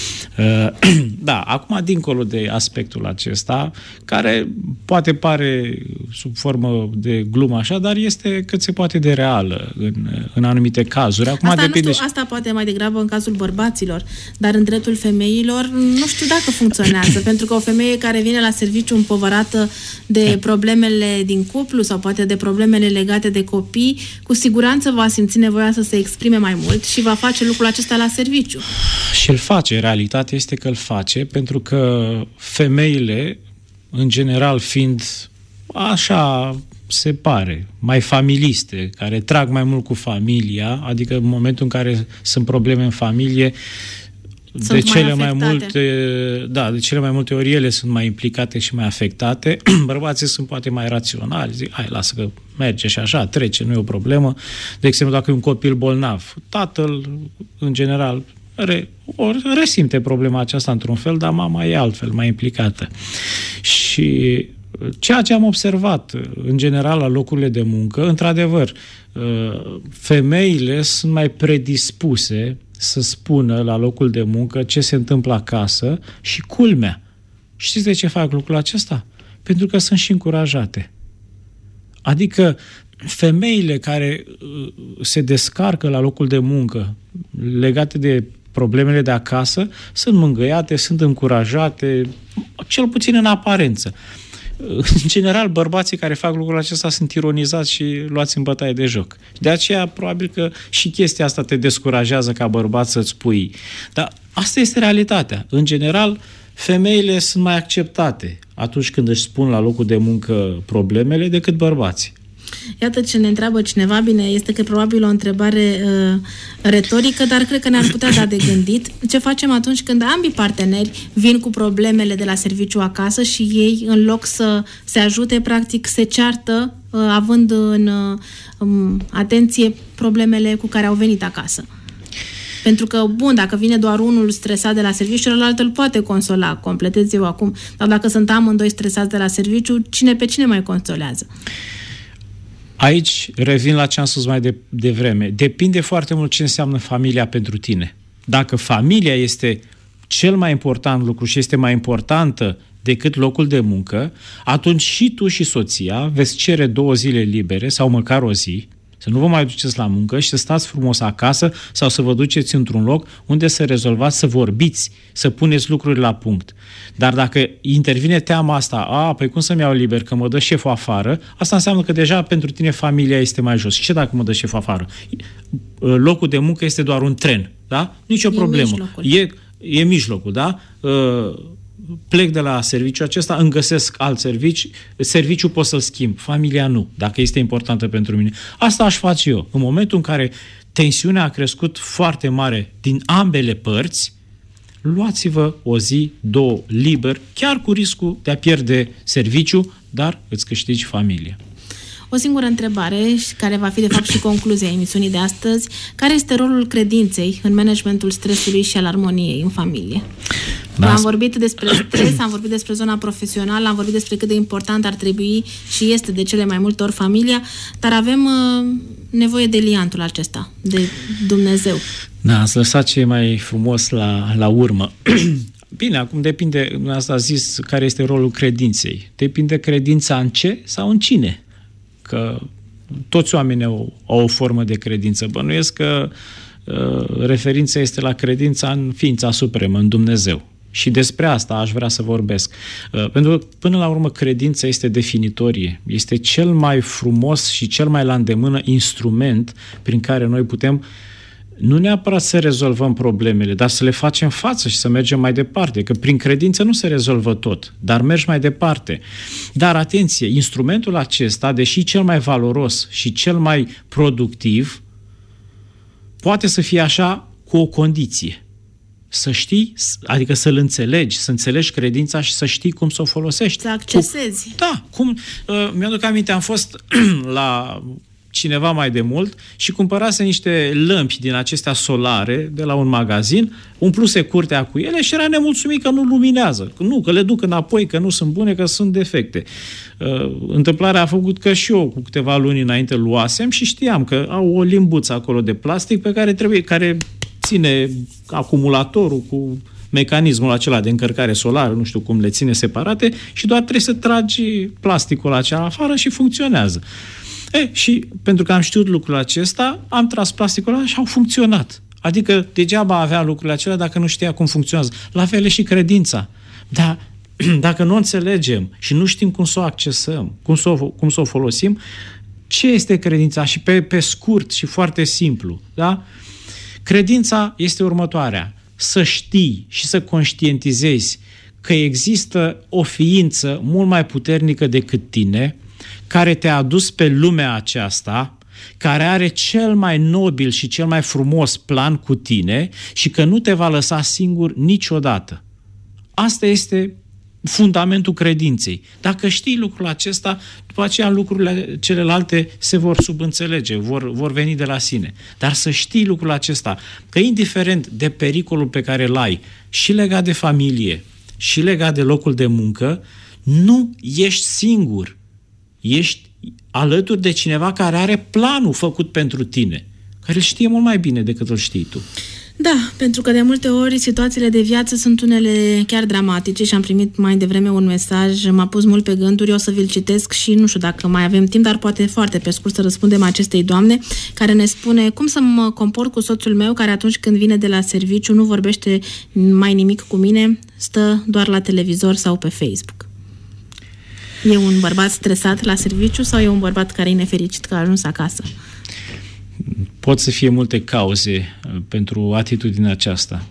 Da, acum, dincolo de aspectul acesta, care poate pare sub formă de glumă așa, dar este cât se poate de reală în, în anumite cazuri. Acum asta, depinde nu știu, și... asta poate mai degrabă în cazul bărbaților, dar în dreptul femeilor nu știu dacă funcționează, pentru că o femeie care vine la serviciu împovărată de problemele din cuplu sau poate de problemele legate de copii, cu siguranță va simți nevoia să se exprime mai mult și va face lucrul acesta la serviciu. Și îl face, realitatea este că îl face, pentru că femeile, în general, fiind așa se pare, mai familiste, care trag mai mult cu familia, adică în momentul în care sunt probleme în familie, sunt de cele mai, mai multe, da, de cele mai multe ori ele sunt mai implicate și mai afectate. Bărbații sunt poate mai raționali, zic, hai, lasă că merge și așa, trece, nu e o problemă. De exemplu, dacă e un copil bolnav, tatăl, în general, Re, ori resimte problema aceasta într-un fel, dar mama e altfel, mai implicată. Și ceea ce am observat, în general, la locurile de muncă, într-adevăr, femeile sunt mai predispuse să spună la locul de muncă ce se întâmplă acasă și culmea. Știți de ce fac lucrul acesta? Pentru că sunt și încurajate. Adică femeile care se descarcă la locul de muncă legate de problemele de acasă sunt mângâiate, sunt încurajate, cel puțin în aparență. În general, bărbații care fac lucrul acesta sunt ironizați și luați în bătaie de joc. De aceea, probabil că și chestia asta te descurajează ca bărbat să-ți spui. Dar asta este realitatea. În general, femeile sunt mai acceptate atunci când își spun la locul de muncă problemele decât bărbații. Iată ce ne întreabă cineva, bine, este că probabil o întrebare uh, retorică, dar cred că ne-ar putea da de gândit. Ce facem atunci când ambii parteneri vin cu problemele de la serviciu acasă și ei, în loc să se ajute, practic se ceartă, uh, având în uh, um, atenție problemele cu care au venit acasă? Pentru că, bun, dacă vine doar unul stresat de la serviciu, celălalt îl poate consola, completez eu acum, dar dacă sunt amândoi stresați de la serviciu, cine pe cine mai consolează? Aici revin la ce am spus mai de, devreme. Depinde foarte mult ce înseamnă familia pentru tine. Dacă familia este cel mai important lucru și este mai importantă decât locul de muncă, atunci și tu și soția veți cere două zile libere sau măcar o zi Să nu vă mai duceți la muncă și să stați frumos acasă sau să vă duceți într-un loc unde să rezolvați, să vorbiți, să puneți lucruri la punct. Dar dacă intervine teama asta, a, păi cum să-mi iau liber, că mă dă șeful afară, asta înseamnă că deja pentru tine familia este mai jos. Și ce dacă mă dă șeful afară? Locul de muncă este doar un tren, da? Nici o problemă. Mijlocul. E, e mijlocul, da? Plec de la serviciul acesta, îmi găsesc alt serviciu, serviciul pot să-l schimb, familia nu, dacă este importantă pentru mine. Asta aș face eu. În momentul în care tensiunea a crescut foarte mare din ambele părți, luați-vă o zi, două, liber, chiar cu riscul de a pierde serviciu, dar îți câștigi familia. O singură întrebare, care va fi de fapt și concluzia emisiunii de astăzi. Care este rolul credinței în managementul stresului și al armoniei în familie? Da. Am vorbit despre stres, am vorbit despre zona profesională, am vorbit despre cât de important ar trebui și este de cele mai multe ori familia, dar avem uh, nevoie de liantul acesta, de Dumnezeu. Da, ați lăsat ce e mai frumos la, la urmă. Bine, acum depinde, asta a zis, care este rolul credinței. Depinde credința în ce sau în cine. Că toți oamenii au, au o formă de credință. Bănuiesc că uh, referința este la credința în ființa supremă, în Dumnezeu. Și despre asta aș vrea să vorbesc. Uh, pentru că, până la urmă, credința este definitorie. Este cel mai frumos și cel mai la îndemână instrument prin care noi putem nu neapărat să rezolvăm problemele, dar să le facem față și să mergem mai departe. Că prin credință nu se rezolvă tot, dar mergi mai departe. Dar atenție, instrumentul acesta, deși cel mai valoros și cel mai productiv, poate să fie așa cu o condiție. Să știi, adică să-l înțelegi, să înțelegi credința și să știi cum să o folosești. Să accesezi. Cu, da, cum, uh, mi-aduc aminte, am fost la cineva mai de mult și cumpărase niște lămpi din acestea solare de la un magazin, umpluse curtea cu ele și era nemulțumit că nu luminează. Nu, că le duc înapoi, că nu sunt bune, că sunt defecte. Uh, întâmplarea a făcut că și eu cu câteva luni înainte luasem și știam că au o limbuță acolo de plastic pe care trebuie, care ține acumulatorul cu mecanismul acela de încărcare solară, nu știu cum le ține separate și doar trebuie să tragi plasticul acela afară și funcționează. E, și pentru că am știut lucrul acesta, am tras plasticul ăla și au funcționat. Adică degeaba avea lucrurile acelea dacă nu știa cum funcționează. La fel e și credința. Dar dacă nu o înțelegem și nu știm cum să o accesăm, cum să o, cum să o folosim, ce este credința? Și pe, pe scurt și foarte simplu, da? Credința este următoarea. Să știi și să conștientizezi că există o ființă mult mai puternică decât tine, care te-a adus pe lumea aceasta, care are cel mai nobil și cel mai frumos plan cu tine și că nu te va lăsa singur niciodată. Asta este fundamentul credinței. Dacă știi lucrul acesta, după aceea lucrurile celelalte se vor subînțelege, vor, vor veni de la sine. Dar să știi lucrul acesta, că indiferent de pericolul pe care îl ai, și legat de familie, și legat de locul de muncă, nu ești singur. Ești alături de cineva care are planul făcut pentru tine, care îl știe mult mai bine decât îl știi tu. Da, pentru că de multe ori situațiile de viață sunt unele chiar dramatice și am primit mai devreme un mesaj, m-a pus mult pe gânduri, eu o să vi-l citesc și nu știu dacă mai avem timp, dar poate foarte pe scurt să răspundem acestei doamne care ne spune cum să mă comport cu soțul meu care atunci când vine de la serviciu nu vorbește mai nimic cu mine, stă doar la televizor sau pe Facebook. E un bărbat stresat la serviciu sau e un bărbat care e nefericit că a ajuns acasă? Pot să fie multe cauze pentru atitudinea aceasta.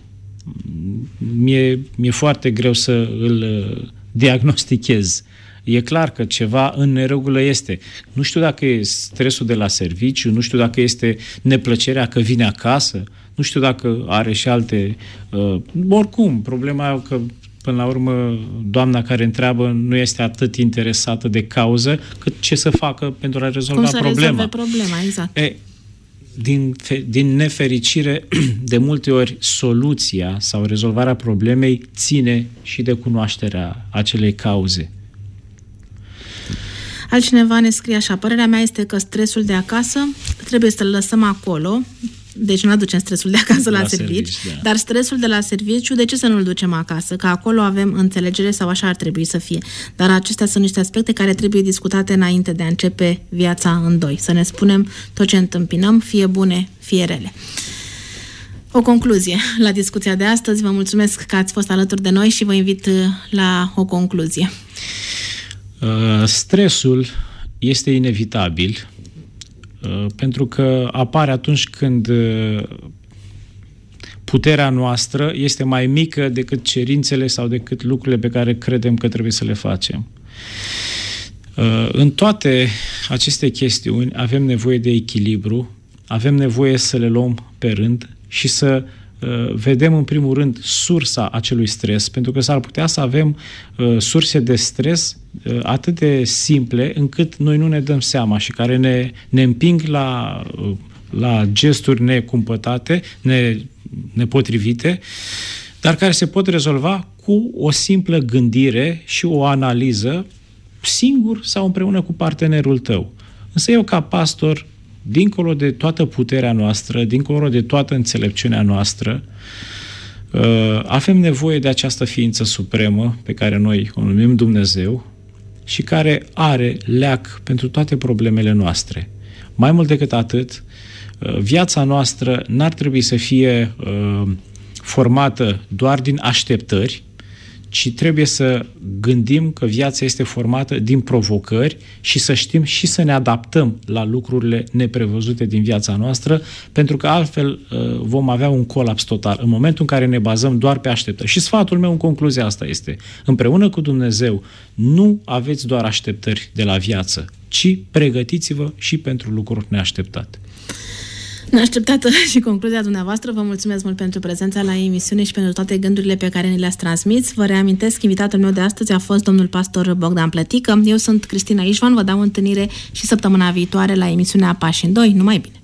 Mi-e, mi-e foarte greu să îl diagnostichez. E clar că ceva în neregulă este. Nu știu dacă e stresul de la serviciu, nu știu dacă este neplăcerea că vine acasă, nu știu dacă are și alte... Uh, oricum, problema e că până la urmă, doamna care întreabă nu este atât interesată de cauză, cât ce să facă pentru a rezolva Cum să problema. rezolve problema, exact. E, din, din nefericire, de multe ori, soluția sau rezolvarea problemei ține și de cunoașterea acelei cauze. Altcineva ne scrie așa, părerea mea este că stresul de acasă trebuie să-l lăsăm acolo, deci nu aducem stresul de acasă la, la serviciu, servici, da. Dar stresul de la serviciu, de ce să nu-l ducem acasă? Că acolo avem înțelegere sau așa ar trebui să fie. Dar acestea sunt niște aspecte care trebuie discutate înainte de a începe viața în doi. Să ne spunem tot ce întâmpinăm, fie bune, fie rele. O concluzie la discuția de astăzi. Vă mulțumesc că ați fost alături de noi și vă invit la o concluzie. Uh, stresul este inevitabil uh, pentru că apare atunci când uh, puterea noastră este mai mică decât cerințele sau decât lucrurile pe care credem că trebuie să le facem. Uh, în toate aceste chestiuni avem nevoie de echilibru, avem nevoie să le luăm pe rând și să uh, vedem în primul rând sursa acelui stres, pentru că s-ar putea să avem uh, surse de stres uh, atât de simple încât noi nu ne dăm seama și care ne, ne împing la, uh, la gesturi necumpătate, ne, nepotrivite, dar care se pot rezolva cu o simplă gândire și o analiză singur sau împreună cu partenerul tău. Însă eu ca pastor, dincolo de toată puterea noastră, dincolo de toată înțelepciunea noastră, avem nevoie de această ființă supremă pe care noi o numim Dumnezeu și care are leac pentru toate problemele noastre. Mai mult decât atât, viața noastră n-ar trebui să fie formată doar din așteptări, ci trebuie să gândim că viața este formată din provocări și să știm și să ne adaptăm la lucrurile neprevăzute din viața noastră, pentru că altfel vom avea un colaps total în momentul în care ne bazăm doar pe așteptări. Și sfatul meu în concluzie asta este: împreună cu Dumnezeu nu aveți doar așteptări de la viață, ci pregătiți-vă și pentru lucruri neașteptate. Neașteptată și concluzia dumneavoastră. Vă mulțumesc mult pentru prezența la emisiune și pentru toate gândurile pe care ni le-ați transmis. Vă reamintesc, invitatul meu de astăzi a fost domnul pastor Bogdan Plătică. Eu sunt Cristina Ișvan, vă dau întâlnire și săptămâna viitoare la emisiunea Pași în doi. Numai bine!